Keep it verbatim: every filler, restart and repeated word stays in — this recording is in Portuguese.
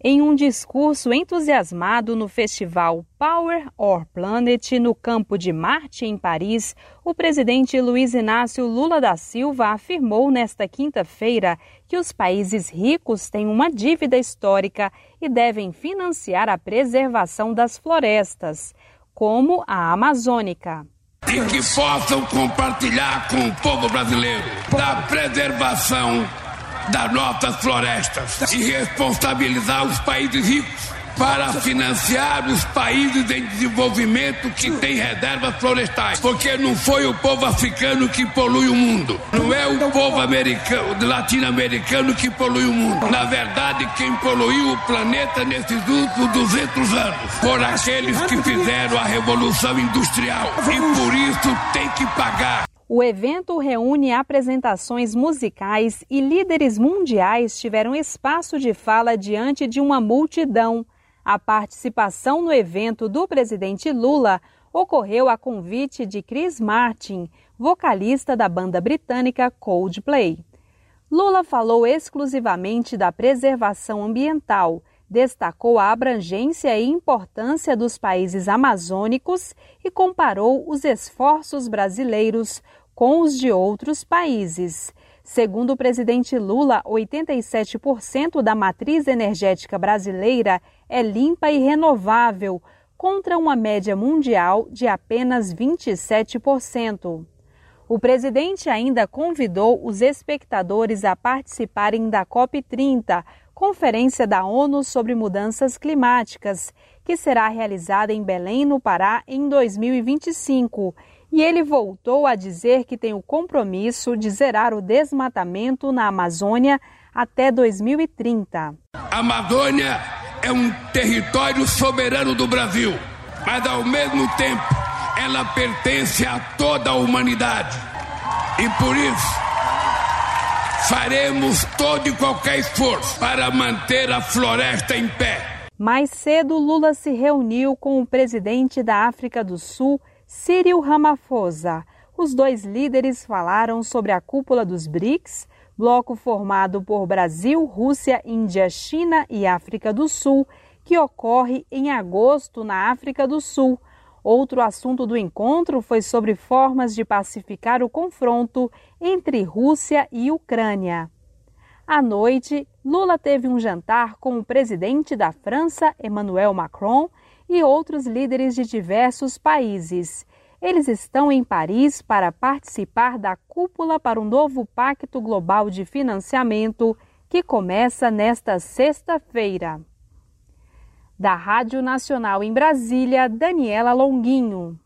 Em um discurso entusiasmado no festival Power Our Planet, no campo de Marte, em Paris, o presidente Luiz Inácio Lula da Silva afirmou nesta quinta-feira que os países ricos têm uma dívida histórica e devem financiar a preservação das florestas, como a amazônica. E que possam compartilhar com o povo brasileiro da preservação das nossas florestas e responsabilizar os países ricos para financiar os países em desenvolvimento que têm reservas florestais. Porque não foi o povo africano que polui o mundo. Não é o povo americano, latino-americano que polui o mundo. Na verdade, quem poluiu o planeta nesses últimos duzentos anos foram aqueles que fizeram a Revolução Industrial. E por isso tem que pagar. O evento reúne apresentações musicais e líderes mundiais tiveram espaço de fala diante de uma multidão. A participação no evento do presidente Lula ocorreu a convite de Chris Martin, vocalista da banda britânica Coldplay. Lula falou exclusivamente da preservação ambiental, destacou a abrangência e importância dos países amazônicos e comparou os esforços brasileiros com os de outros países. Segundo o presidente Lula, oitenta e sete por cento da matriz energética brasileira é limpa e renovável, contra uma média mundial de apenas vinte e sete por cento. O presidente ainda convidou os espectadores a participarem da COP trinta, Conferência da ONU sobre Mudanças Climáticas, que será realizada em Belém, no Pará, em dois mil e vinte e cinco. E ele voltou a dizer que tem o compromisso de zerar o desmatamento na Amazônia até dois mil e trinta. A Amazônia é um território soberano do Brasil, mas ao mesmo tempo ela pertence a toda a humanidade. E por isso faremos todo e qualquer esforço para manter a floresta em pé. Mais cedo, Lula se reuniu com o presidente da África do Sul, Cyril Ramaphosa. Os dois líderes falaram sobre a cúpula dos BRICS, bloco formado por Brasil, Rússia, Índia, China e África do Sul, que ocorre em agosto na África do Sul. Outro assunto do encontro foi sobre formas de pacificar o confronto entre Rússia e Ucrânia. À noite, Lula teve um jantar com o presidente da França, Emmanuel Macron, e outros líderes de diversos países. Eles estão em Paris para participar da cúpula para um novo Pacto Global de Financiamento que começa nesta sexta-feira. Da Rádio Nacional em Brasília, Daniela Longuinho.